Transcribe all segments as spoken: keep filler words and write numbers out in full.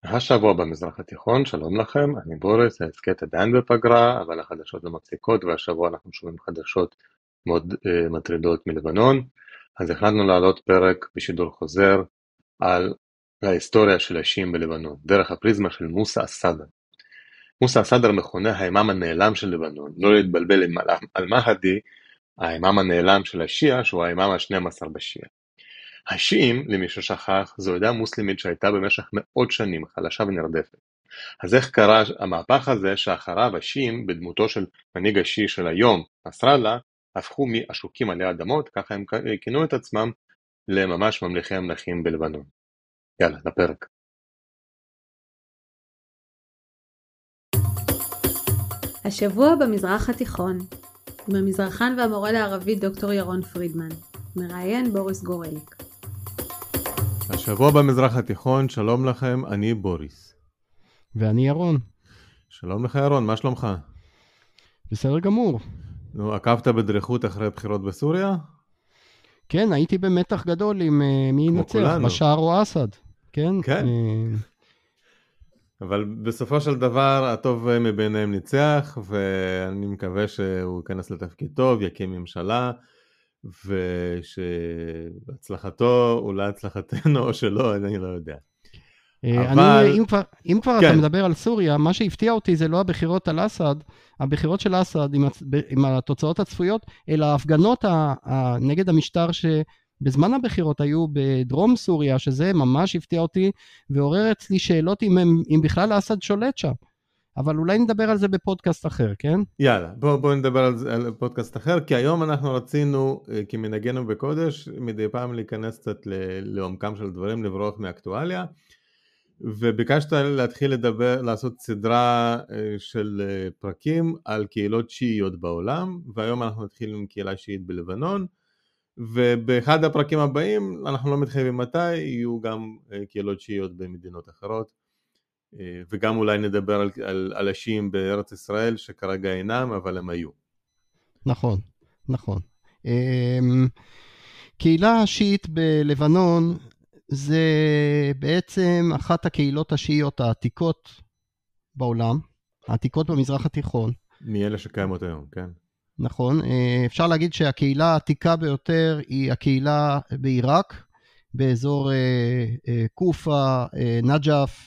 השבוע במזרח התיכון, שלום לכם, אני בוריס, ההסכת עדיין בפגרה, אבל החדשות לא מפסיקות, והשבוע אנחנו שומעים חדשות מאוד uh, מטרידות מלבנון, אז החלטנו לעלות פרק בשידור חוזר על ההיסטוריה של השיעים בלבנון, דרך הפריזמה של מוסא אסאדר. מוסא אסאדר מכונה האימאם הנעלם של לבנון, לא להתבלבל עם אל-מהדי, האימאם הנעלם של השיעה, שהוא האימאם ה-שנים עשר בשיעה. השיעים, למי ששכח, זו עדה מוסלמית שהייתה במשך מאות שנים חלשה ונרדפת. אז איך קרה המהפך הזה שאחריו השיעים, בדמותו של מנהיג השיעי של היום, נסראללה, הפכו מעשוקים עלי אדמות, ככה הם כינו את עצמם, לממש ממלכי המלכים בלבנון. יאללה, לפרק. השבוע במזרח התיכון, עם המזרחן והמורה לערבית דוקטור ירון פרידמן, מראיין בוריס גורליק. השבוע במזרח התיכון, שלום לכם, אני בוריס. ואני ירון. שלום לך ירון, מה שלומך? בסדר גמור. נו, עקבת בדריכות אחרי הבחירות בסוריה? כן, הייתי במתח גדול עם uh, מי ינצח, בשאר או אסד. כן? כן. Uh... אבל בסופו של דבר, הטוב מביניהם ניצח, ואני מקווה שהוא ייכנס לתפקיד טוב, יקים ממשלה, ושהצלחתו, אולי הצלחתנו או שלא, אני לא יודע. אבל... אני, אם כבר, אם כבר כן. אתה מדבר על סוריה, מה שהפתיע אותי זה לא הבחירות על אסד, הבחירות של אסד עם, עם התוצאות הצפויות, אלא ההפגנות ה, ה, נגד המשטר שבזמן הבחירות היו בדרום סוריה, שזה ממש הפתיע אותי, ועורר אצלי שאלות אם, הם, אם בכלל אסד שולט שם. אבל אולי נדבר על זה בפודקאסט אחר, כן? יאללה, בואו בוא נדבר על, זה, על פודקאסט אחר, כי היום אנחנו רצינו, כמנהגנו בקודש, מדי פעם להיכנס קצת לעומקם של דברים, לברוח מאקטואליה, וביקשת להתחיל לדבר, לעשות סדרה של פרקים על קהילות שיעיות בעולם, והיום אנחנו נתחיל עם קהילה שיעית בלבנון, ובאחד הפרקים הבאים, אנחנו לא מתחייבים מתי, יהיו גם קהילות שיעיות במדינות אחרות, וגם אולי נדבר על, על, על השיעים בארץ ישראל, שכרגע אינם, אבל הם היו. נכון, נכון. קהילה השיעית בלבנון, זה בעצם אחת הקהילות השיעיות העתיקות בעולם, העתיקות במזרח התיכון. מאלה שקיימות היום, כן. נכון, אפשר להגיד שהקהילה העתיקה ביותר היא הקהילה בעיראק, באזור קופה, נג'ף,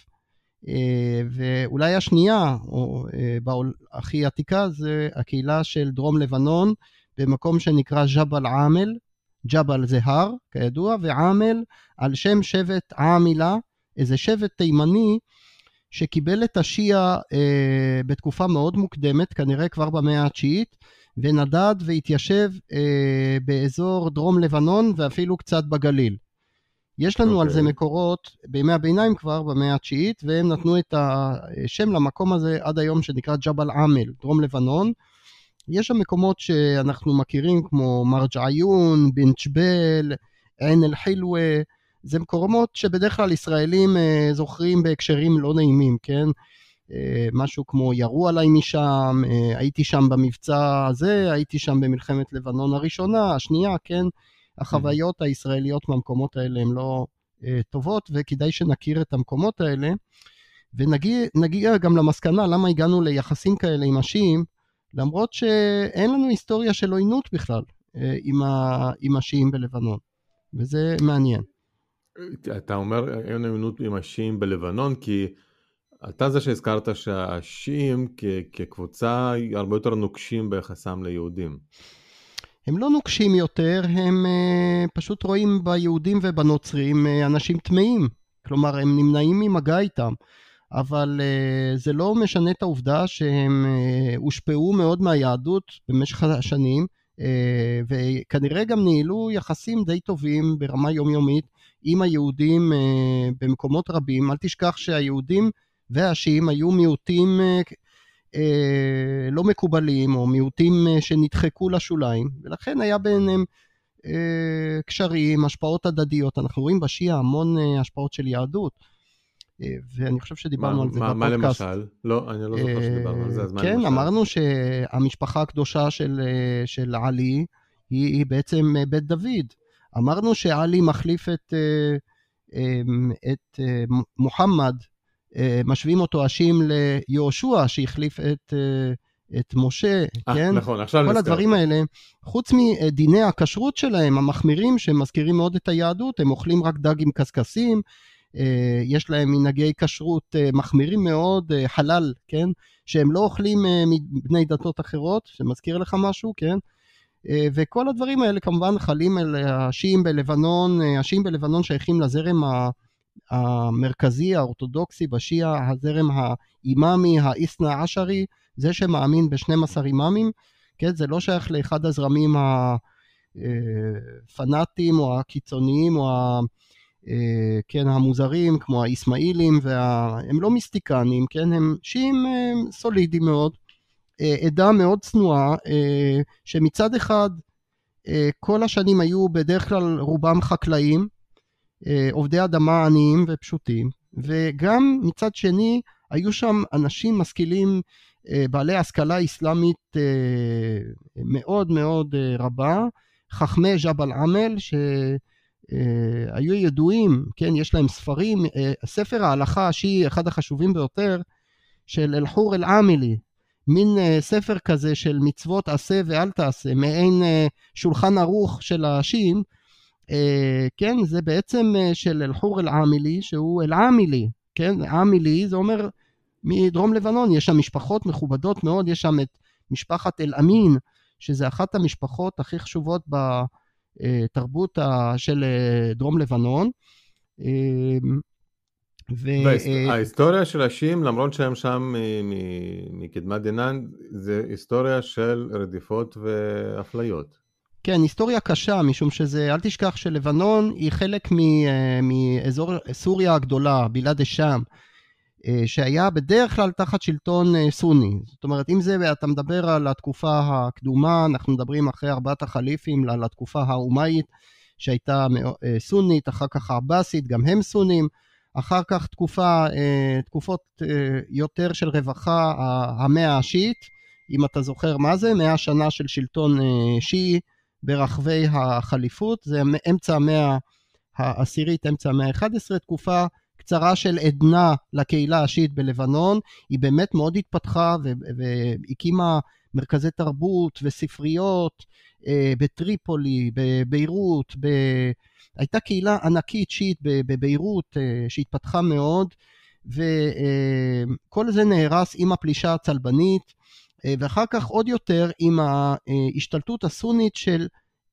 ואולי השנייה, או הכי עתיקה, זה הקהילה של דרום לבנון, במקום שנקרא ג'בל עמל, ג'בל זה הר, כידוע, ועמל על שם שבט עמילה, איזה שבט תימני, שקיבל את השיעה אה, בתקופה מאוד מוקדמת, כנראה כבר במאה התשיעית, ונדד והתיישב אה, באזור דרום לבנון, ואפילו קצת בגליל. יש לנו okay. על זה מקורות בימי הביניים כבר במאה התשיעית, והם נתנו את השם למקום הזה עד היום שנקרא ג'בל עמל, דרום לבנון. יש שם מקומות שאנחנו מכירים כמו מרג'עיון, בן ג'בל, עין אל-חילווה, זה מקומות שבדרך כלל ישראלים זוכרים בהקשרים לא נעימים, כן? משהו כמו ירו עליי משם, הייתי שם במבצע הזה, הייתי שם במלחמת לבנון הראשונה, השנייה, כן? החוויות הישראליות מהמקומות האלה הן לא טובות, וכדאי שנכיר את המקומות האלה, ונגיע גם למסקנה למה הגענו ליחסים כאלה עם השיעים, למרות שאין לנו היסטוריה של עוינות בכלל עם, ה... עם השיעים בלבנון, וזה מעניין. אתה אומר אין עוינות עם השיעים בלבנון, כי אתה זה שהזכרת שהשיעים כ... כקבוצה הרבה יותר נוקשים ביחסם ליהודים. הם לא נוקשים יותר, הם uh, פשוט רואים ביהודים ובנוצרים uh, אנשים טמאים, כלומר הם נמנעים ממגע איתם. אבל uh, זה לא משנה את העובדה שהם uh, הושפעו מאוד מהיהדות במשך השנים, uh, וכנראה גם ניהלו יחסים די טובים ברמה יומיומית עם היהודים uh, במקומות רבים. אל תשכח שהיהודים והשיעים היו מיעוטים uh, uh, לא מקובלים, או מיעוטים uh, שנדחקו לשוליים, ולכן היה ביניהם uh, קשרים, השפעות הדדיות. אנחנו רואים בשיעה המון uh, השפעות של יהדות, ואני חושב שדיברנו על זה בפודקאסט. מה למשל? לא, אני לא זוכר שדיברנו על זה, אז מה למשל? כן, אמרנו שהמשפחה הקדושה של עלי היא בעצם בית דוד. אמרנו שעלי מחליף את מוחמד משווים אותו השיעים ליהושע, שהחליף את, את משה, 아, כן? נכון, עכשיו כל נזכר. הדברים האלה, חוץ מדיני הכשרות שלהם, המחמירים, שמזכירים מאוד את היהדות, הם אוכלים רק דג עם קסקסים, יש להם מנהגי כשרות מחמירים מאוד, חלל, כן? שהם לא אוכלים מבני דתות אחרות, שמזכיר לך משהו, כן? וכל הדברים האלה כמובן חלים על השיעים בלבנון, השיעים בלבנון שייכים לזרם המרכזי, האורתודוקסי בשיעה, הזרם האימאמי, האיסנה עשרי, זה שמאמין ב-שנים עשר אימאמים, כן? זה לא שייך לאחד הזרמים הפנאטיים או הקיצוניים או ה... כן, המוזרים, כמו האיסמאילים, וה... הם לא מיסטיקנים, כן, הם שיעים סולידיים מאוד, עדה מאוד צנועה, שמצד אחד, כל השנים היו בדרך כלל רובם חקלאים, עובדי אדמה עניים ופשוטים, וגם מצד שני, היו שם אנשים משכילים, בעלי השכלה אסלאמית מאוד מאוד רבה, חכמי ג'בל עמל, ש... Uh, היו ידועים, כן, יש להם ספרים, uh, ספר ההלכה השיעי, אחד החשובים ביותר, של אל-חור אל-עמלי, מין uh, ספר כזה של מצוות עשה ואל תעשה, מעין uh, שולחן ערוך של השיעים, uh, כן, זה בעצם uh, של אל-חור אל-עמלי, שהוא אל-עמלי, כן, עמלי, זה אומר מדרום לבנון, יש שם משפחות מכובדות מאוד, יש שם את משפחת אל-אמין, שזה אחת המשפחות הכי חשובות ב... תרבות של דרום לבנון. וההיסטוריה של השיעים, למרות שהם שם מקדמת דנן, זה היסטוריה של רדיפות ואפליות. כן, היסטוריה קשה, משום שזה, אל תשכח שלבנון היא חלק מאזור סוריה הגדולה, בלעד השם, שהיה בדרך כלל תחת שלטון סוני. זאת אומרת, אם זה, אתה מדבר על התקופה הקדומה, אנחנו מדברים אחרי ארבעת החליפים, על התקופה האומאית, שהייתה סונית, אחר כך העבאסית, גם הם סונים, אחר כך תקופה, תקופות יותר של רווחה, המאה השיעית, אם אתה זוכר מה זה, מאה שנה של שלטון שיעי ברחבי החליפות, זה אמצע המאה העשירית, אמצע המאה ה-אחת עשרה, תקופה קצרה של עדנה לקהילה השיעית בלבנון, היא באמת מאוד התפתחה והקימה מרכזי תרבות וספריות בטריפולי, בביירות, ב... הייתה קהילה ענקית שיעית בביירות שהתפתחה מאוד, וכל זה נהרס עם הפלישה הצלבנית, ואחר כך עוד יותר עם ההשתלטות הסונית של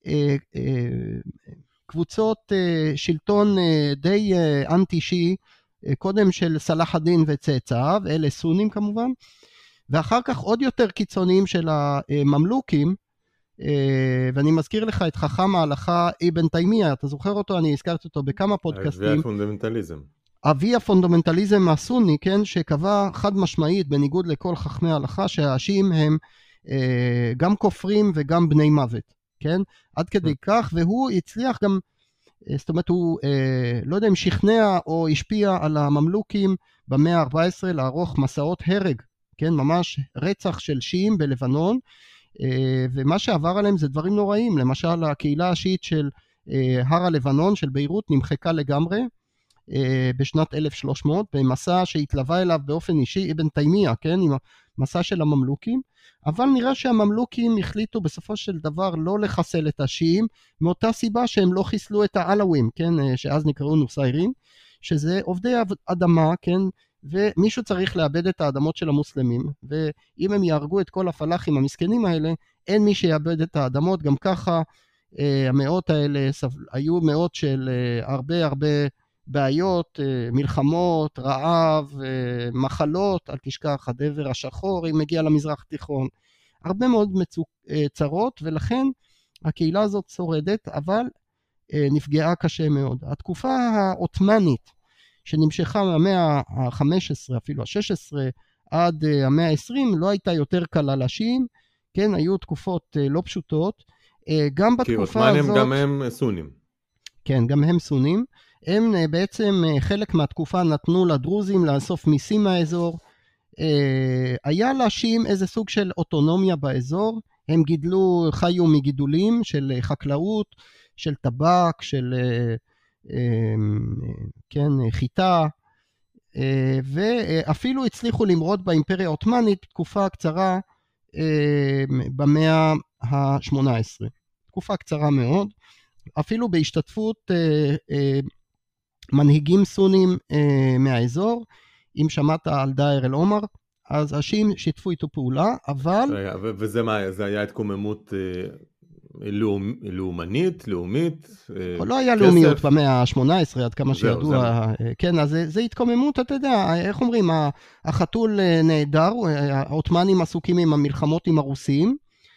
קבוצות שלטון די אנטי שיעי, קודם של סלאח א-דין וצאצאיו, אלה סונים כמובן, ואחר כך עוד יותר קיצוניים של הממלוכים, ואני מזכיר לך את חכם ההלכה אבן תימיה, אתה זוכר אותו? אני הזכרתי אותו בכמה פודקאסטים. אבי הפונדמנטליזם. אבי הפונדמנטליזם הסוני, כן, שקבע חד משמעית, בניגוד לכל חכמי ההלכה, שהשיעים הם גם כופרים וגם בני מוות, כן? עד כדי כך, והוא הצליח גם, זאת אומרת, הוא לא יודע אם שכנע או השפיע על הממלוכים במאה ה-ארבע עשרה לערוך מסעות הרג, כן, ממש רצח של שיעים בלבנון, ומה שעבר עליהם זה דברים נוראים, למשל הקהילה השיעית של הר הלבנון של ביירות נמחקה לגמרי בשנת אלף ושלוש מאות, במסע שהתלווה אליו באופן אישי אבן תימיה, כן, עם המסע של הממלוכים, אבל נראה שהממלוכים החליטו בסופו של דבר לא לחסל את השיעים, מאותה סיבה שהם לא חיסלו את העלווים, כן, שאז נקראו נוסיירים, שזה עובדי אדמה, כן, ומישהו צריך לאבד את האדמות של המוסלמים, ואם הם יהרגו את כל הפלאחים המסכנים האלה, אין מי שיאבד את האדמות, גם ככה המאות האלה היו מאות של הרבה הרבה בעיות, מלחמות, רעב, מחלות, אל תשכח הדבר השחור, אם מגיע למזרח התיכון, הרבה מאוד מצוק, צרות, ולכן הקהילה הזאת שורדת, אבל נפגעה קשה מאוד. התקופה העות'מאנית, שנמשכה מהמאה ה-חמש עשרה, אפילו ה-שש עשרה, עד המאה ה-עשרים, לא הייתה יותר קלה לשיעים, כן, היו תקופות לא פשוטות, גם בתקופה הזאת... כי עות'מאנים גם הם סונים. כן, גם הם סונים. הם בעצם חלק מהתקופה נתנו לדרוזים לאסוף מיסים מהאזור. היה לשיעים איזה סוג של אוטונומיה באזור, הם גידלו, חיו מגידולים של חקלאות, של טבק, של... כן, חיטה, ואפילו הצליחו למרוד באימפריה העות'מאנית תקופה קצרה במאה ה-שמונה עשרה. תקופה קצרה מאוד, אפילו בהשתתפות מנהיגים סונים מהאזור. אם שמעת על דאר אל עומר, אז השיעים שיתפו איתו פעולה, אבל... וזה מה, זה היה התקוממות לאומנית, לאומית? לא היה לאומיות במאה ה-שמונה עשרה, עד כמה שידוע. כן, אז זה התקוממות, אתה יודע, איך אומרים, החתול נהדר, העות'מאנים עסוקים עם המלחמות עם הרוסים,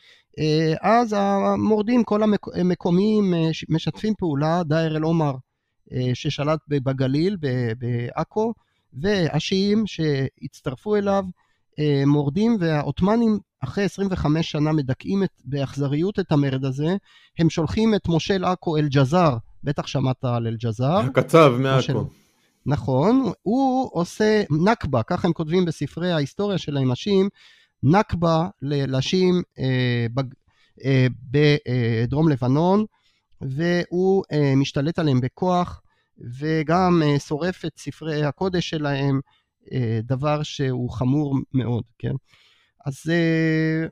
אז המורדים, כל המקומיים משתפים פעולה, דאר אל עומר ששלט בגליל, בעכו, והשיעים שהצטרפו אליו מורדים, והעות'מאנים אחרי עשרים וחמש שנה מדכאים את, באכזריות את המרד הזה. הם שולחים את מושל עכו אל ג'זר, בטח שמעת על אל ג'זר. הקצב מעכו. נכון, הוא עושה נקבה, ככה הם כותבים בספרי ההיסטוריה שלהם השיעים, נקבה לשיעים אה, אה, בדרום לבנון, והוא אה, משתלט עליהם בכוח, וגם אה, שורף את ספרי הקודש שלהם, אה, דבר שהוא חמור מאוד, כן? אז אה,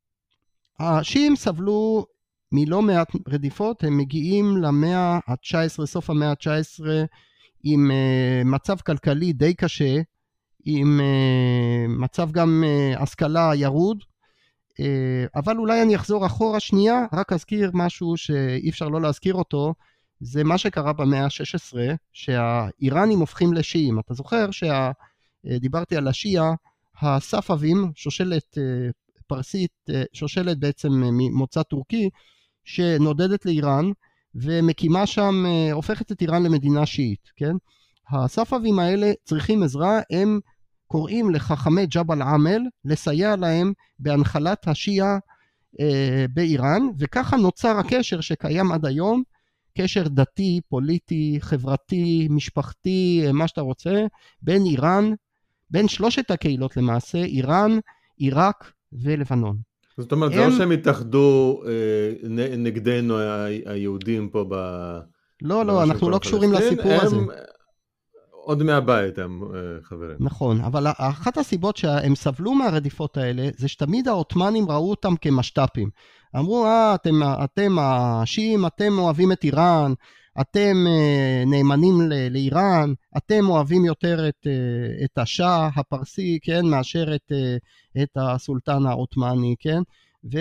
השיעים סבלו מלא מעט רדיפות, הם מגיעים למאה ה-תשע עשרה, סוף המאה ה-תשע עשרה, עם אה, מצב כלכלי די קשה, עם אה, מצב גם אה, השכלה ירוד, אה, אבל אולי אני אחזור אחורה שנייה, רק אזכיר משהו שאי אפשר לא להזכיר אותו, זה מה שקרה במאה ה-שש עשרה, שהאיראנים הופכים לשיעים. אתה זוכר שדיברתי על השיעה, הספבים, שושלת פרסית, שושלת בעצם ממוצא טורקי, שנודדת לאיראן, ומקימה שם, הופכת את איראן למדינה שיעית, כן? הספבים האלה צריכים עזרה, הם קוראים לחכמי ג'בל עמל, לסייע להם בהנחלת השיעה באיראן, וככה נוצר הקשר שקיים עד היום, קשר דתי, פוליטי, חברתי, משפחתי, מה שאתה רוצה, בין איראן, בין שלושת הקהילות למעשה, איראן, עיראק ולבנון. זאת אומרת, הם... זה לא שהם התאחדו אה, נגדנו היהודים פה ב... לא, לא, אנחנו לא קשורים לסיפור הם... הזה. עוד מהבית הם חברים. נכון, אבל אחת הסיבות שהם סבלו מהרדיפות האלה, זה שתמיד העות'מאנים ראו אותם כמשת"פים. אמרו, אה, אתם, אתם השיעים, אתם אוהבים את איראן, אתם נאמנים לאיראן, אתם אוהבים יותר את, את השאה הפרסי, כן, מאשר את, את הסולטן העות'מאני, כן, ו,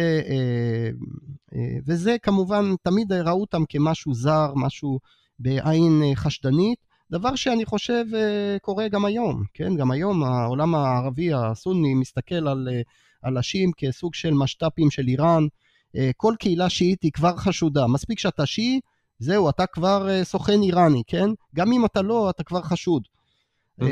וזה כמובן, תמיד ראו אותם כמשהו זר, משהו בעין חשדנית, דבר שאני חושב קורה גם היום, כן, גם היום העולם הערבי הסוני מסתכל על, על השיעים כסוג של משת"פים של איראן, כל קהילה שיעית היא כבר חשודה, מספיק שאתה שיעי, זהו, אתה כבר סוכן איראני, כן? גם אם אתה לא, אתה כבר חשוד. Mm-hmm.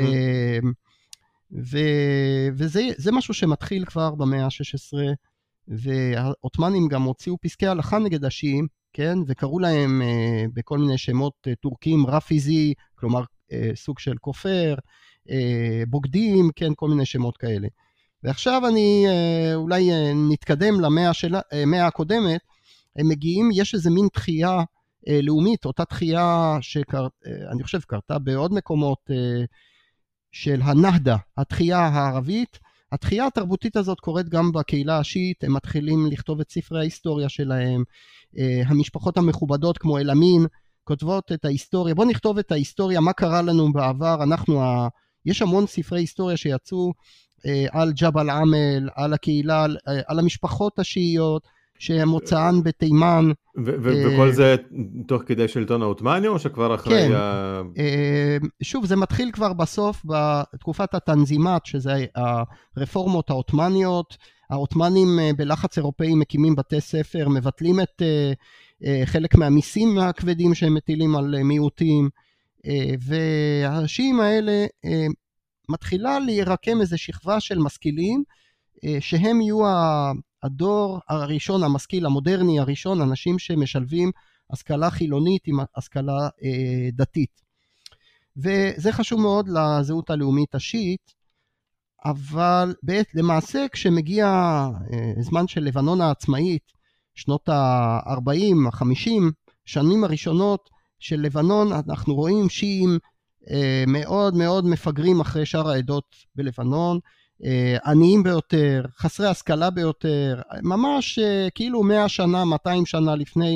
ו- וזה זה משהו שמתחיל כבר במאה ה-שש עשרה, והעות'מאנים גם הוציאו פסקי הלכה נגד השיעים, כן? וקראו להם uh, בכל מיני שמות uh, טורקים, רפיזי, כלומר uh, סוג של כופר, uh, בוגדים, כן? כל מיני שמות כאלה. ועכשיו אני uh, אולי uh, נתקדם למאה של, uh, הקודמת, הם מגיעים, יש איזה מין תחייה uh, לאומית, אותה תחייה שאני חושב קרתה בעוד מקומות uh, של הנהדה, התחייה הערבית, התחייה התרבותית הזאת קורית גם בקהילה השיעית, הם מתחילים לכתוב את ספרי ההיסטוריה שלהם, המשפחות המכובדות כמו אל-אמין, כותבות את ההיסטוריה, בוא נכתוב את ההיסטוריה, מה קרה לנו בעבר, אנחנו, ה... יש המון ספרי היסטוריה שיצאו על ג'בל עמל, על הקהילה, על, על המשפחות השיעיות, שמוצאן בתימן. וכל זה תוך כדי שלטון העות'מאני, או שכבר אחרי כן, ה... שוב, זה מתחיל כבר בסוף, בתקופת התנזימת, שזה הרפורמות העות'מאניות, העות'מאנים בלחץ אירופאי מקימים בתי ספר, מבטלים את חלק מהמיסים הכבדים שהם מטילים על מיעוטים, והשיעים האלה מתחילה להירקם איזו שכבה של משכילים, שהם יהיו הדור הראשון, המשכיל, המודרני הראשון, אנשים שמשלבים השכלה חילונית עם השכלה דתית. וזה חשוב מאוד לזהות הלאומית השיעית, אבל למעשה כשמגיע זמן של לבנון העצמאית, שנות ה-ארבעים, ה-חמישים, שנים הראשונות של לבנון, אנחנו רואים שיעים מאוד מאוד מפגרים אחרי שאר העדות בלבנון, עניים ביותר, חסרי השכלה ביותר, ממש כאילו מאה שנה, מאתיים שנה לפני,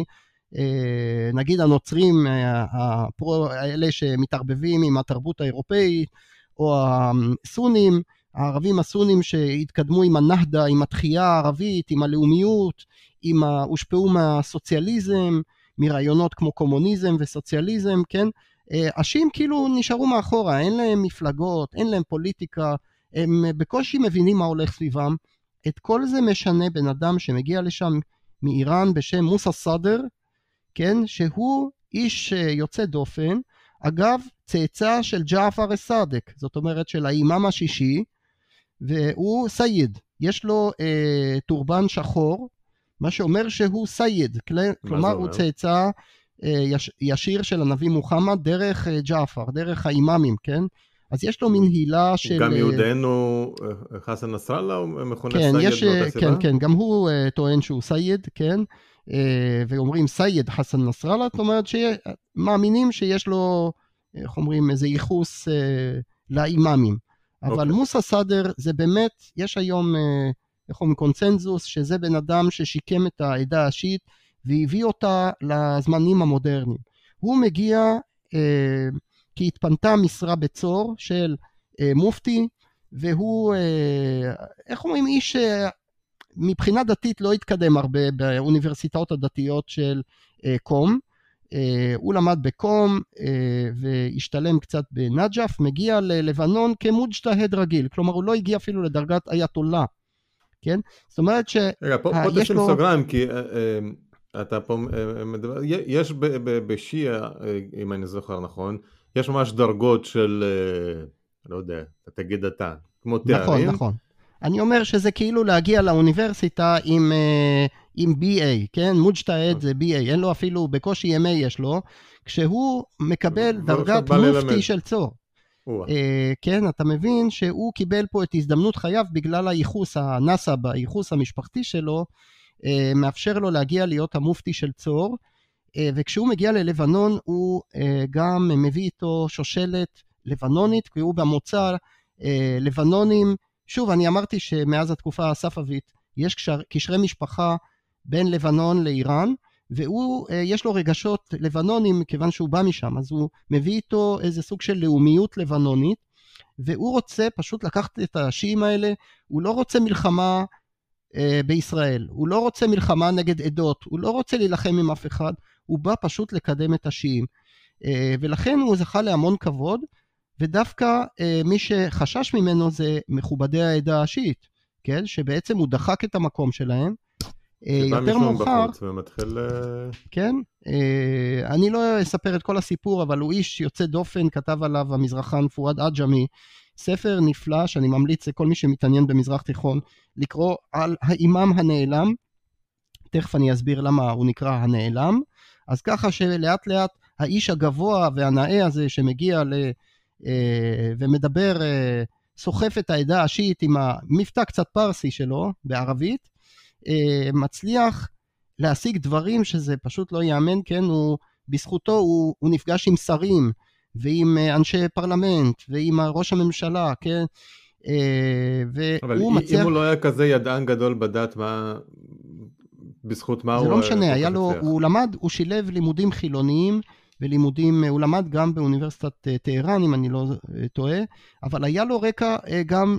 נגיד הנוצרים, האלה שמתערבבים עם התרבות האירופאית, או הסונים, הערבים הסונים שהתקדמו עם הנהדה, עם התחייה הערבית, עם הלאומיות, עם ה... הושפעו מהסוציאליזם, מרעיונות כמו קומוניזם וסוציאליזם, כן? אשים כאילו נשארו מאחורה, אין להם מפלגות, אין להם פוליטיקה, הם בקושי מבינים מה הולך סביבם. את כל זה משנה בן אדם שמגיע לשם מאיראן בשם מוסא סאדר, כן? שהוא איש יוצא דופן, אגב צאצא של ג'עפר א-סאדק, זאת אומרת של האימאם השישי, והוא סייד, יש לו אה, טורבן שחור, מה שאומר שהוא סייד, כלומר הוא צאצא אה, יש, ישיר של הנביא מוחמד דרך אה, ג'עפר, דרך האימאמים, כן? אז יש לו מין הילה של... גם יהודנו חסן נסראללה הוא מכונה כן, סייד יש, באותה סיבה? כן, כן, גם הוא uh, טוען שהוא סייד, כן, uh, ואומרים סייד חסן נסראללה, זאת אומרת שמאמינים שיש לו, איך אומרים, איזה ייחוס uh, לאימאמים. אבל okay. מוסא סאדר זה באמת, יש היום, uh, איך אומרים, קונצנזוס, שזה בן אדם ששיקם את העדה השיעית, והביא אותה לזמנים המודרניים. הוא מגיע... Uh, כי התפנתה משרה בצור של אה, מופתי, והוא, אה, איך אומרים, איש אה, מבחינה דתית לא התקדם הרבה באוניברסיטאות הדתיות של אה, קום, אה, הוא למד בקום אה, והשתלם קצת בנג'ף, מגיע ללבנון כמוג'תהד רגיל, כלומר הוא לא הגיע אפילו לדרגת אייתוללה, כן? זאת אומרת ש... רגע, פה, פה תשים לו... סוגריים, כי... אה, אה... אתה פה מדבר, יש בשיעה, אם אני זוכר נכון, יש ממש דרגות של, לא יודע, אתה תגיד אתה, כמו תארים. נכון, נכון. אני אומר שזה כאילו להגיע לאוניברסיטה עם, עם בי איי, כן? מוג'תהד זה בי איי, אין לו אפילו, בקושי אם איי יש לו, כשהוא מקבל דרגת מופתי של צור. כן, אתה מבין שהוא קיבל פה את הזדמנות חייו בגלל הייחוס הנסב, הייחוס המשפחתי שלו, מאפשר לו להגיע להיות המופתי של צור, וכשהוא מגיע ללבנון הוא גם מביא איתו שושלת לבנונית, כי הוא במוצא לבנונים. שוב, אני אמרתי שמאז התקופה הספאבית יש קשרי משפחה בין לבנון לאיראן, והוא, יש לו רגשות לבנונים כיוון שהוא בא משם, אז הוא מביא איתו איזה סוג של לאומיות לבנונית, והוא רוצה פשוט לקחת את השיעים האלה, הוא לא רוצה מלחמה בישראל, הוא לא רוצה מלחמה נגד עדות, הוא לא רוצה להילחם עם אף אחד, הוא בא פשוט לקדם את השיעים, ולכן הוא זכה להמון כבוד, ודווקא מי שחשש ממנו זה מכובדי העדה השיעית, כן? שבעצם הוא דחק את המקום שלהם, יותר מאוחר, ומתחיל... כן, אני לא אספר את כל הסיפור, אבל הוא איש יוצא דופן, כתב עליו המזרחן פואד עג'מי, ספר נפלא שאני ממליץ לכל מי שמתעניין במזרח תיכון לקרוא על האימאם הנעלם, תכף אני אסביר למה הוא נקרא הנעלם, אז ככה שלאט לאט האיש הגבוה והנאה הזה שמגיע ל... ומדבר, סוחף את העדה השיעית עם המבטא קצת פרסי שלו בערבית, מצליח להשיג דברים שזה פשוט לא יאמן, כן, הוא, בזכותו הוא, הוא נפגש עם שרים, ועם אנשי פרלמנט, ועם ראש הממשלה, כן? אבל אם מצליח... הוא לא היה כזה ידען גדול בדת, מה... בזכות מה הוא... זה לא משנה, היה לו, הוא למד, הוא שילב לימודים חילוניים, ולימודים, הוא למד גם באוניברסיטת טהרן, אם אני לא טועה, אבל היה לו רקע גם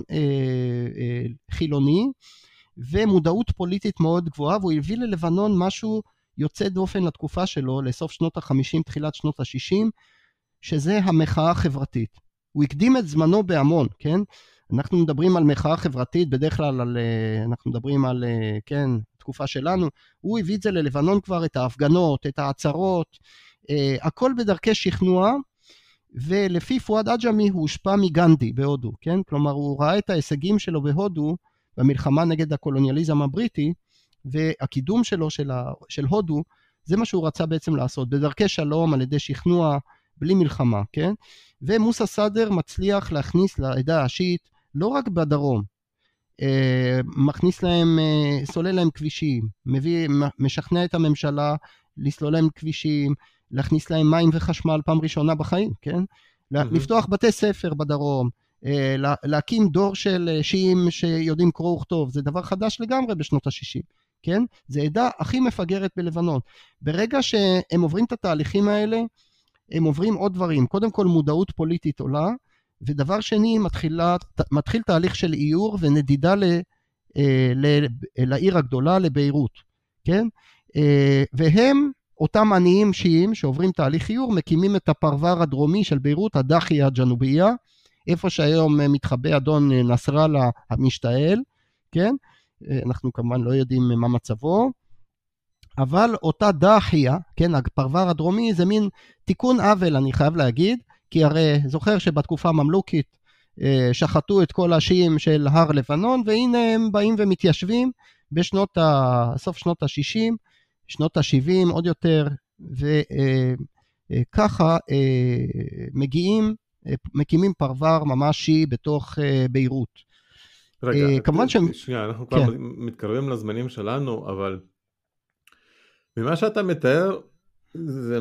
חילוני, ומודעות פוליטית מאוד גבוהה, והוא הביא ללבנון משהו יוצא דופן לתקופה שלו, לסוף שנות ה-חמישים, תחילת שנות ה-שישים, שזה המחאה החברתית. הוא הקדים את זמנו בהמון, כן? אנחנו מדברים על מחאה חברתית, בדרך כלל על, אנחנו מדברים על, כן, תקופה שלנו, הוא הביא את זה ללבנון כבר, את ההפגנות, את העצרות, הכל בדרכי שכנוע, ולפי פואד עג'מי הוא הושפע מגנדי בהודו, כן? כלומר, הוא ראה את ההישגים שלו בהודו, במלחמה נגד הקולוניאליזם הבריטי, והקידום שלו של, ה, של הודו, זה מה שהוא רצה בעצם לעשות, בדרכי שלום, על ידי שכנוע, בלי מלחמה, כן? ומוסא סאדר מצליח להכניס לעדה השיעית, לא רק בדרום, אה, מכניס להם, אה, סולל להם כבישים, מביא, משכנע את הממשלה, לסלול להם כבישים, להכניס להם מים וחשמל פעם ראשונה בחיים, כן? לפתוח בתי ספר בדרום, להקים דור של שיעים שיודעים קרוא וכתוב, זה דבר חדש לגמרי בשנות ה-שישים, כן? זה עדה הכי מפגרת בלבנון. ברגע שהם עוברים את התהליכים האלה, הם עוברים עוד דברים. קודם כל מודעות פוליטית עולה, ודבר שני, מתחילה, מתחיל תהליך של איור ונדידה ל, ל, לעיר הגדולה, לביירות, כן? והם, אותם עניים שיעים שעוברים תהליך איור, מקימים את הפרבר הדרומי של ביירות, הדחיה הג'נוביה, איפה שהיום מתחבא אדון נסראללה המשתעל, כן? אנחנו כמובן לא יודעים מה מצבו, אבל אותה דחיה, כן, הפרבר הדרומי, זה מין תיקון עוול, אני חייב להגיד, כי הרי זוכר שבתקופה הממלוכית שחטו את כל השיעים של הר לבנון, והנה הם באים ומתיישבים בשנות ה... סוף שנות ה-שישים, שנות ה-שבעים עוד יותר, וככה מגיעים, מקימים פרבר ממש שיעי בתוך ביירות. רגע, כמובן ש... שנייה, אנחנו כבר מתקרבים לזמנים שלנו, אבל ממה שאתה מתאר, זה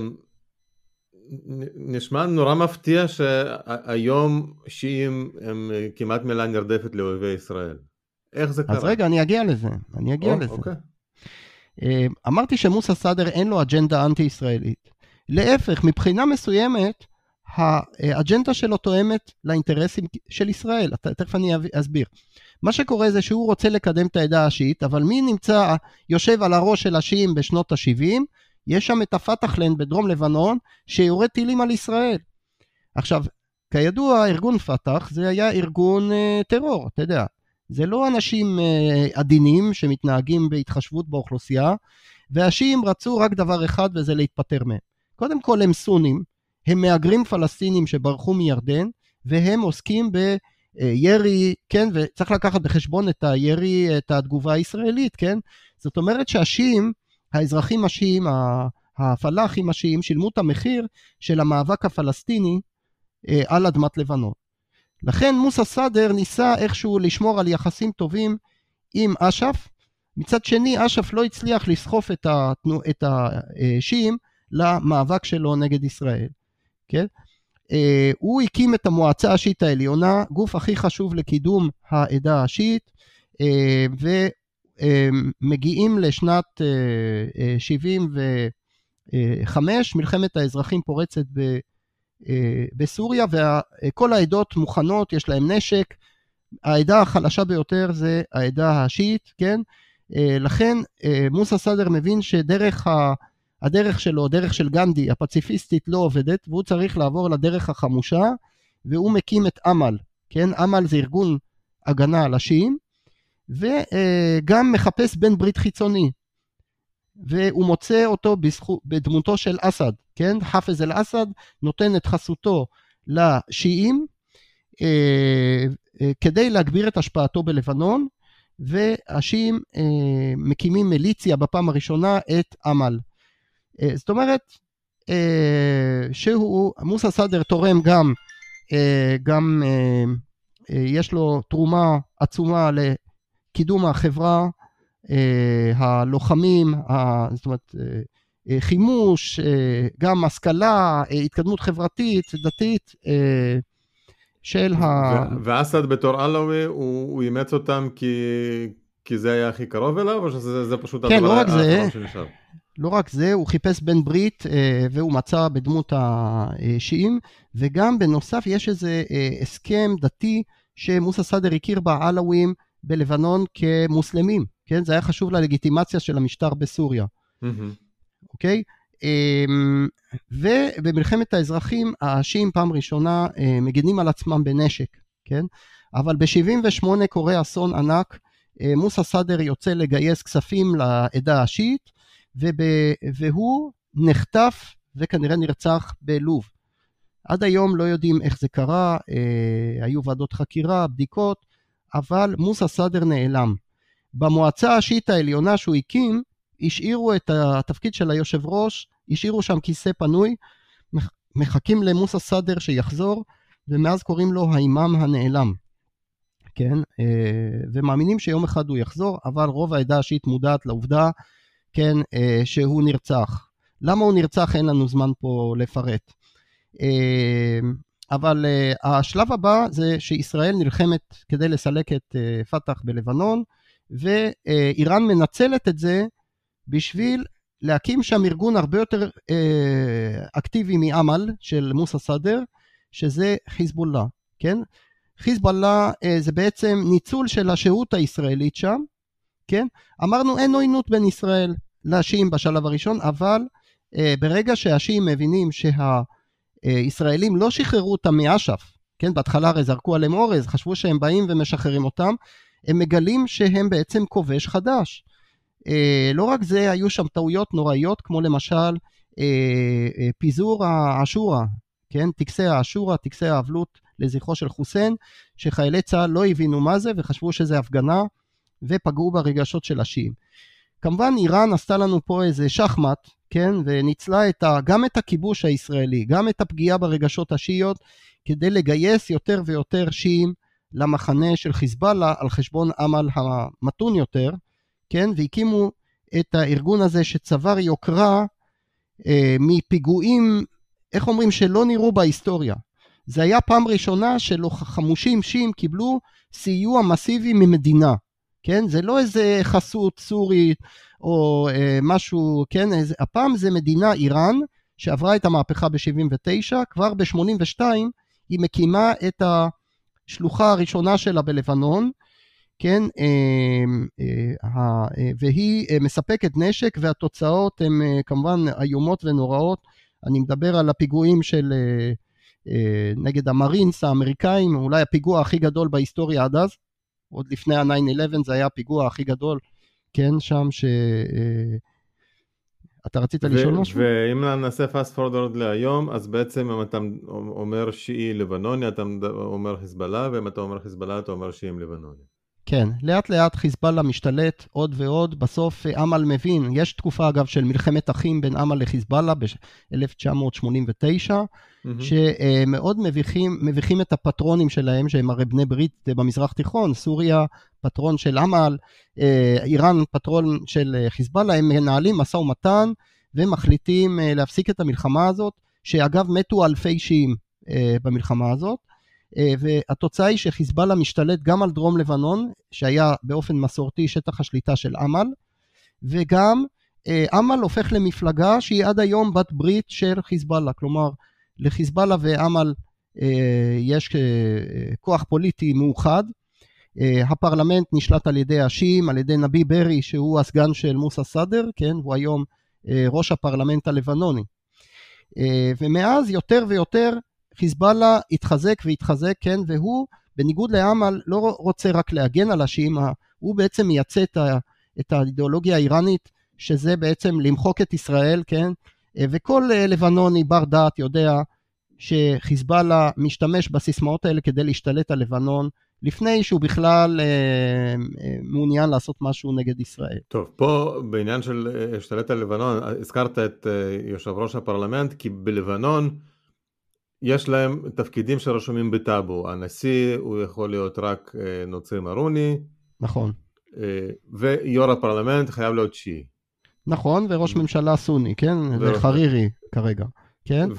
נשמע נורא מפתיע שהיום שיעים הם כמעט מילה נרדפת לאויבי ישראל. איך זה קרה? אז רגע, אני אגיע לזה, אני אגיע לזה. אוקיי. אמרתי שמוסא סאדר אין לו אג'נדה אנטי-ישראלית. להפך, מבחינה מסוימת, האג'נדה שלו תואמת לאינטרסים של ישראל. תכף אני אסביר. מה שקורה זה שהוא רוצה לקדם את העדה השיעית, אבל מי נמצא, יושב על הראש של השיעים בשנות ה-שבעים, יש שם את הפתחלנד בדרום לבנון, שיורד טילים על ישראל. עכשיו, כידוע, ארגון פתח, זה היה ארגון uh, טרור, אתה יודע. זה לא אנשים uh, עדינים שמתנהגים בהתחשבות באוכלוסייה, והשיעים רצו רק דבר אחד, וזה להתפטר מהם. קודם כל הם סונים, הם מאגרים פלסטינים שברחו מירדן, והם עוסקים בירי, כן, וצריך לקחת בחשבון את הירי, את התגובה הישראלית, כן? זאת אומרת שהשיעים, האזרחים השיעים, הפלאחים השיעים, שילמו את המחיר של המאבק הפלסטיני אה, על אדמת לבנון. לכן מוסא סאדר ניסה איכשהו לשמור על יחסים טובים עם אש"ף, מצד שני אש"ף לא הצליח לסחוף את, התנו, את השיעים למאבק שלו נגד ישראל. כן? אה, הוא הקים את המועצה השיעית העליונה, גוף הכי חשוב לקידום העדה השיעית, אה, ו... מגיעים לשנת שבעים וחמש, מלחמת האזרחים פורצת בסוריה, וכל העדות מוכנות, יש להם נשק, העדה החלשה ביותר זה העדה השיעית, כן? לכן מוסא סאדר מבין שדרך הדרך שלו, דרך של גנדי, הפציפיסטית לא עובדת, והוא צריך לעבור לדרך החמושה, והוא מקים את אמל, כן? אמל זה ארגון הגנה על השיעים, וגם מחפש בן ברית חיצוני, והוא מוצא אותו בזכות, בדמותו של אסד, כן? חאפז אל אסד נותן את חסותו לשיעים, אה, אה, כדי להגביר את השפעתו בלבנון, והשיעים אה, מקימים מיליציה בפעם הראשונה את אמל. אה, זאת אומרת, אה, שהוא, מוסא סאדר תורם גם, אה, גם אה, אה, יש לו תרומה עצומה ל... קידום החברה, הלוחמים, זאת אומרת, חימוש, גם השכלה, התקדמות חברתית, דתית, של ה... ואסד בתור אלווי, הוא אימץ אותם כי זה היה הכי קרוב אליו, או שזה פשוט הדבר האחרון שנשאר? לא רק זה, הוא חיפש בן ברית, והוא מצא בדמות השיעים, וגם בנוסף יש איזה הסכם דתי, שמוסא סאדר הכיר בעלווים, בלבנון כמוסלמים, כן? זה היה חשוב ללגיטימציה של המשטר בסוריה. אוקיי? ובמלחמת האזרחים, השיעים פעם ראשונה מגנים על עצמם בנשק, כן? אבל ב-שבעים ושמונה קורה אסון ענק, מוסא סאדר יוצא לגייס כספים לעדה השיעית, והוא נחטף וכנראה נרצח בלוב. עד היום לא יודעים איך זה קרה, היו ועדות חקירה, בדיקות, אבל מוסא סאדר נעלם. במועצה השיעית העליונה שהוא הקים, השאירו את התפקיד של היושב ראש, השאירו שם כיסא פנוי, מחכים למוסא סאדר שיחזור, ומאז קוראים לו האימאם הנעלם. כן, ומאמינים שיום אחד הוא יחזור, אבל רוב העדה השיעית מודעת לעובדה, כן, שהוא נרצח. למה הוא נרצח? אין לנו זמן פה לפרט. אבל uh, השלב הבא זה שישראל נלחמת כדי לסלק את uh, פתח בלבנון, ואיראן מנצלת את זה בשביל להקים שם ארגון הרבה יותר uh, אקטיבי מעמל של מוסא סאדר, שזה חיזבאללה, כן? חיזבאללה uh, זה בעצם ניצול של השהות הישראלית שם, כן? אמרנו אין עוינות בין ישראל לשיעים בשלב הראשון, אבל uh, ברגע שהשיעים מבינים שהישראלים לא שחררו אותם מאש"ף, כן? בהתחלה הרי זרקו עליהם אורז, חשבו שהם באים ומשחררים אותם, הם מגלים שהם בעצם כובש חדש. Uh, לא רק זה, היו שם טעויות נוראיות, כמו למשל uh, uh, פיזור האשורה, כן? טקסי האשורה, טקסי האבלות לזכרו של חוסיין, שחיילי צה"ל לא הבינו מה זה וחשבו שזה הפגנה, ופגעו ברגשות של השיעים. כמובן איראן עשתה לנו פה איזה שחמט, כן? וניצלה את ה, גם את הכיבוש הישראלי, גם את הפגיעה ברגשות השיעיות, כדי לגייס יותר ויותר שיעים למחנה של חיזבאללה, על חשבון עמל המתון יותר, כן? והקימו את הארגון הזה שצבר יוקרה אה, מפיגועים, איך אומרים, שלא נראו בהיסטוריה. זה היה פעם ראשונה שלא חמושים שיעים קיבלו סיוע מסיבי ממדינה, כן? זה לא איזה חסות סורית או אה, משהו, כן? איזה, הפעם זה מדינה איראן שעברה את המהפכה ב-שבעים ותשע, כבר ב-שמונים ושתיים היא מקימה את השלוחה הראשונה שלה בלבנון, כן? אה, אה, אה, והיא אה, מספקת נשק, והתוצאות הן אה, כמובן איומות ונוראות. אני מדבר על הפיגועים של אה, אה, נגד המרינס האמריקאים, אולי הפיגוע הכי גדול בהיסטוריה עד אז, עוד לפני ה-תשע אחת עשרה זה היה הפיגוע הכי גדול, כן, שם ש... אתה רצית לשאול משהו? ואם נעשה פאסט פורוורד להיום, אז בעצם אם אתה אומר שיעי לבנוני, אתה אומר חיזבאללה, ואם אתה אומר חיזבאללה, אתה אומר שיעים לבנוני. כן, לאט לאט חיזבאללה משתלט עוד ועוד, בסוף עמל מבין, יש תקופה אגב של מלחמת אחים בין עמל לחיזבאללה ב-אלף תשע מאות שמונים ותשע, mm-hmm. שמאוד מביכים, מביכים את הפטרונים שלהם, שהם הרי בני ברית במזרח תיכון, סוריה פטרון של עמל, איראן פטרון של חיזבאללה, הם מנהלים משא ומתן, ומחליטים להפסיק את המלחמה הזאת, שאגב מתו אלפי שיעים במלחמה הזאת, והתוצאה היא שחיזבאללה משתלט גם על דרום לבנון, שהיה באופן מסורתי שטח השליטה של עמל, וגם עמל הופך למפלגה שהיא עד היום בת ברית של חיזבאללה, כלומר לחיזבאללה ועמל יש כוח פוליטי מאוחד, הפרלמנט נשלט על ידי השיעים, על ידי נבי ברי שהוא הסגן של מוסא סאדר, כן, הוא היום ראש הפרלמנט הלבנוני, ומאז יותר ויותר חיזבאללה התחזק והתחזק, כן, והוא בניגוד לעמל לא רוצה רק להגן על השיעים, הוא בעצם מייצא את, ה, את האידיאולוגיה האיראנית, שזה בעצם למחוק את ישראל, כן, וכל לבנוני בר דעת יודע שחיזבאללה משתמש בסיסמאות האלה כדי להשתלט על לבנון, לפני שהוא בכלל אה, אה, מעוניין לעשות משהו נגד ישראל. טוב, פה בעניין של השתלט על לבנון, הזכרת את אה, יושב ראש הפרלמנט, כי בלבנון, יש להם תפקידים שרשומים בטאבו, הנשיא הוא יכול להיות רק נוצרי מרוני, נכון, ויו"ר הפרלמנט חייב להיות שיעי. נכון, וראש ממשלה סוני, כן, וחרירי כרגע, כן.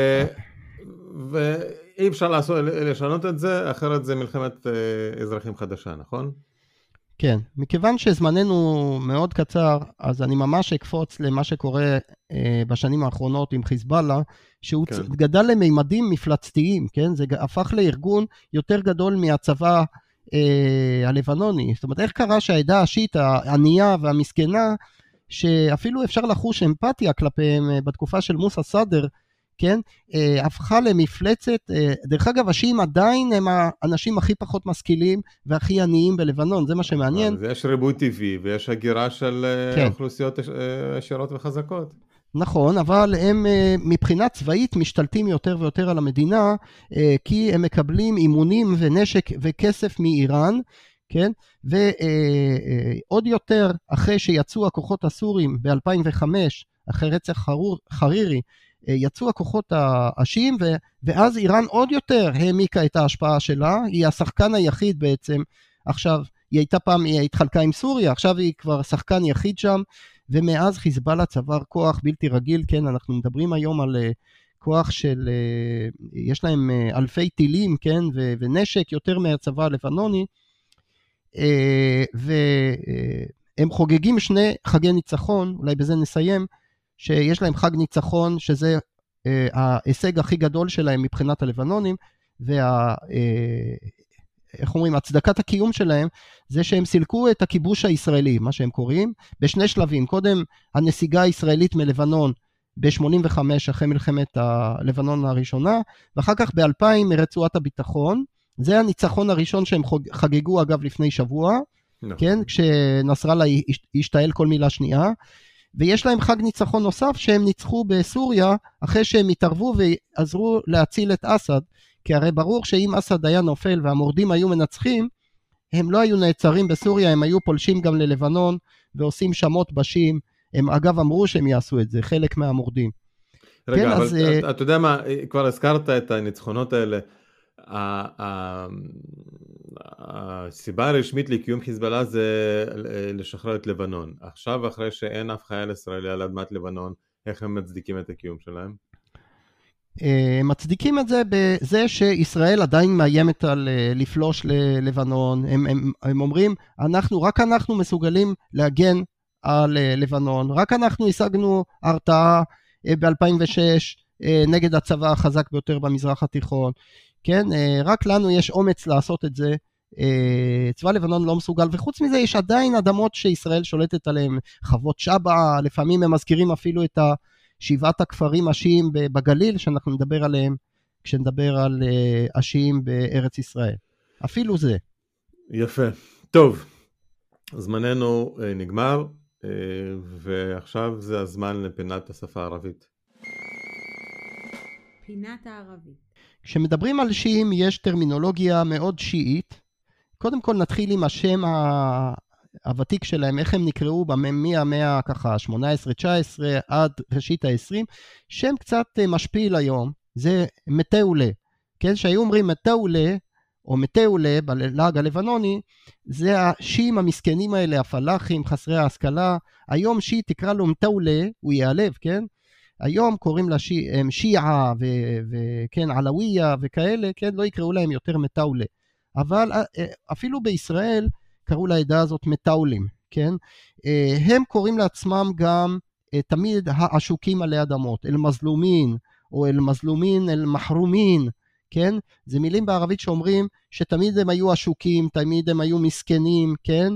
ואי אפשר לשנות את זה, אחרת זה מלחמת אזרחים חדשה, נכון? כן, מכיוון שזמננו מאוד קצר, אז אני ממש אקפוץ למה שקורה אה, בשנים האחרונות עם חיזבאללה, שהוא כן. גדל למימדים מפלצתיים, כן? זה הפך לארגון יותר גדול מהצבא אה, הלבנוני. זאת אומרת, איך קרה שהעדה השיעית, הענייה והמסכנה, שאפילו אפשר לחוש אמפתיה כלפיהם אה, בתקופה של מוסא סאדר, כן, הפכה למפלצת. דרך אגב, השיעים עדיין הם האנשים הכי פחות משכילים והכי עניים בלבנון, זה מה שמעניין. יש ריבוי טבעי ויש הגירה של כן. אוכלוסיות עשירות וחזקות. נכון, אבל הם מבחינה צבאית משתלטים יותר ויותר על המדינה, כי הם מקבלים אימונים ונשק וכסף מאיראן, כן, ועוד יותר אחרי שיצאו הכוחות הסורים ב-אלפיים וחמש, אחרי רצח חרירי, יצאו הכוחות השיעים, ואז איראן עוד יותר העמיקה את ההשפעה שלה, היא השחקן היחיד בעצם, עכשיו היא הייתה פעם, היא התחלקה עם סוריה, עכשיו היא כבר שחקן יחיד שם, ומאז חיזבאללה צבר כוח בלתי רגיל, כן, אנחנו מדברים היום על כוח של, יש להם אלפי טילים, כן, ו- ונשק יותר מהצבא הלבנוני, והם חוגגים שני חגי ניצחון, אולי בזה נסיים, שיש להם חג ניצחון, שזה ההישג הכי גדול שלהם מבחינת הלבנונים, וה... איך אומרים, הצדקת הקיום שלהם, זה שהם סילקו את הכיבוש הישראלי, מה שהם קוראים, בשני שלבים. קודם, הנסיגה הישראלית מלבנון, ב-שמונים וחמש, אחרי מלחמת הלבנון הראשונה, ואחר כך ב-אלפיים מרצועת הביטחון. זה הניצחון הראשון שהם חגגו, אגב, לפני שבוע, נכון. כן, כשנסראללה השתעל כל מילה שנייה, ויש להם חג ניצחון נוסף, שהם ניצחו בסוריה, אחרי שהם התערבו ועזרו להציל את אסד, כי הרי ברור שאם אסד היה נופל והמורדים היו מנצחים, הם לא היו נעצרים בסוריה, הם היו פולשים גם ללבנון, ועושים שמות בשים, הם אגב אמרו שהם יעשו את זה, חלק מהמורדים. רגע, כן, אבל אז, אתה, אתה יודע מה, כבר הזכרת את הניצחונות האלה, הסיבה הרשמית לקיום חיזבאללה זה לשחרר את לבנון. עכשיו, אחרי שאין אף חייל ישראלי על אדמת לבנון, איך הם מצדיקים את הקיום שלהם? הם מצדיקים את זה בזה שישראל עדיין מאיימת על לפלוש ללבנון. הם, הם, הם אומרים, אנחנו, רק אנחנו מסוגלים להגן על לבנון, רק אנחנו השגנו הרתעה ב-אלפיים ושש נגד הצבא החזק ביותר במזרח התיכון. כן, רק לנו יש אומץ לעשות את זה, צבא לבנון לא מסוגל, וחוץ מזה יש עדיין אדמות שישראל שולטת עליהן, חוות שבע, לפעמים הם מזכירים אפילו את שבעת הכפרים השיעים בגליל, שאנחנו נדבר עליהם, כשנדבר על השיעים בארץ ישראל. אפילו זה. יפה. טוב, זמננו נגמר, ועכשיו זה הזמן לפינת השפה הערבית. פינת הערבית. כשמדברים על שיעים יש טרמינולוגיה מאוד שיעית. קודם כל נתחיל עם השם הוותיק שלהם, איך הם נקראו מהמאה ככה שמונה עשרה תשע עשרה עד ראשית ה-עשרים, שם קצת משפיל היום, זה מתאולה. כן, שהיו אומרים מתאולה או מתאולה בלעג הלבנוני, זה השיעים המסכנים האלה, הפלאחים, חסרי ההשכלה. היום שיעי תקרא לו מתאולה, הוא ייעלב, כן? היום קוראים לה שיעה, שיעה וכן, עלוויה וכאלה, כן, לא יקראו להם יותר מתאולה. אבל אפילו בישראל קראו לעדה הזאת מתאולים, כן? הם קוראים לעצמם גם תמיד העשוקים עלי אדמות, אל מזלומין, או אל מזלומין, אל מחרומין, כן? זה מילים בערבית שאומרים שתמיד הם היו עשוקים, תמיד הם היו מסכנים, כן?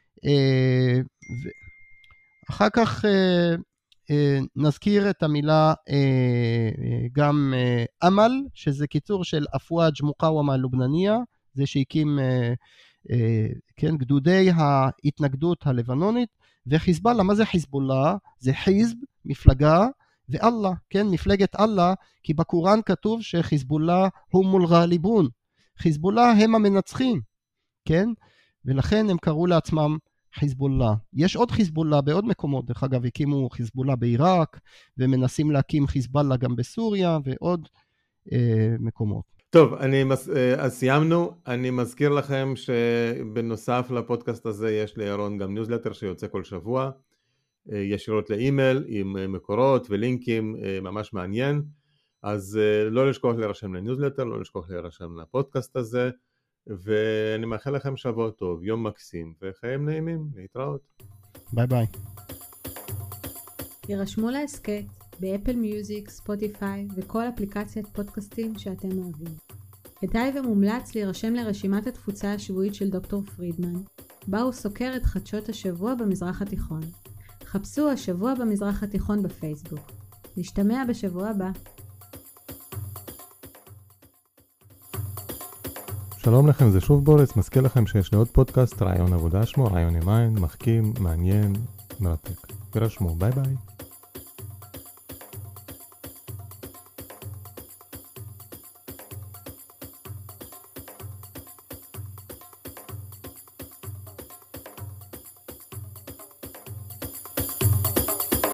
אחר כך נזכיר את המילה גם אמל, שזה קיצור של אפואג' מוקאומה לובנניה, זה שהקים, כן, גדודי ההתנגדות הלבנונית, וחיזבאללה, מה זה חיזבאללה? זה חיזב, מפלגה, ואללה, כן, מפלגת אללה, כי בקוראן כתוב שחיזבאללה הוא מול גאליבון, חיזבאללה הם המנצחים, כן, ולכן הם קראו לעצמם חיזבאללה. יש עוד חיזבאללה בעוד מקומות, דרך אגב הקימו חיזבאללה בעיראק, ומנסים להקים חיזבאללה גם בסוריה, ועוד אה, מקומות. טוב, אני, אז סיימנו. אני מזכיר לכם שבנוסף לפודקאסט הזה יש לירון גם ניוזלטר שיוצא כל שבוע, ישירות לאימייל עם מקורות ולינקים, ממש מעניין. אז לא לשכוח להירשם לניוזלטר, לא לשכוח להירשם לפודקאסט הזה, ואני מאחל לכם שבוע טוב, יום מקסים וחיים נעימים. להתראות. ביי ביי. יירשמו להסקט באפל מיוזיק, ספוטיפיי וכל אפליקציית פודקאסטים שאתם אוהבים. כדאי ומומלץ להירשם לרשימת התפוצה השבועית של דוקטור פרידמן, בה הוא סוקר את חדשות השבוע במזרח התיכון. חפשו השבוע במזרח התיכון בפייסבוק. נשתמע בשבוע הבא. שלום לכם, זה שוב בורץ. מזכיר לכם שיש לי עוד פודקאסט, רעיון עבודה שמו, רעיון ימיים, מחכים, מעניין, מרתק. ורשמו, ביי ביי.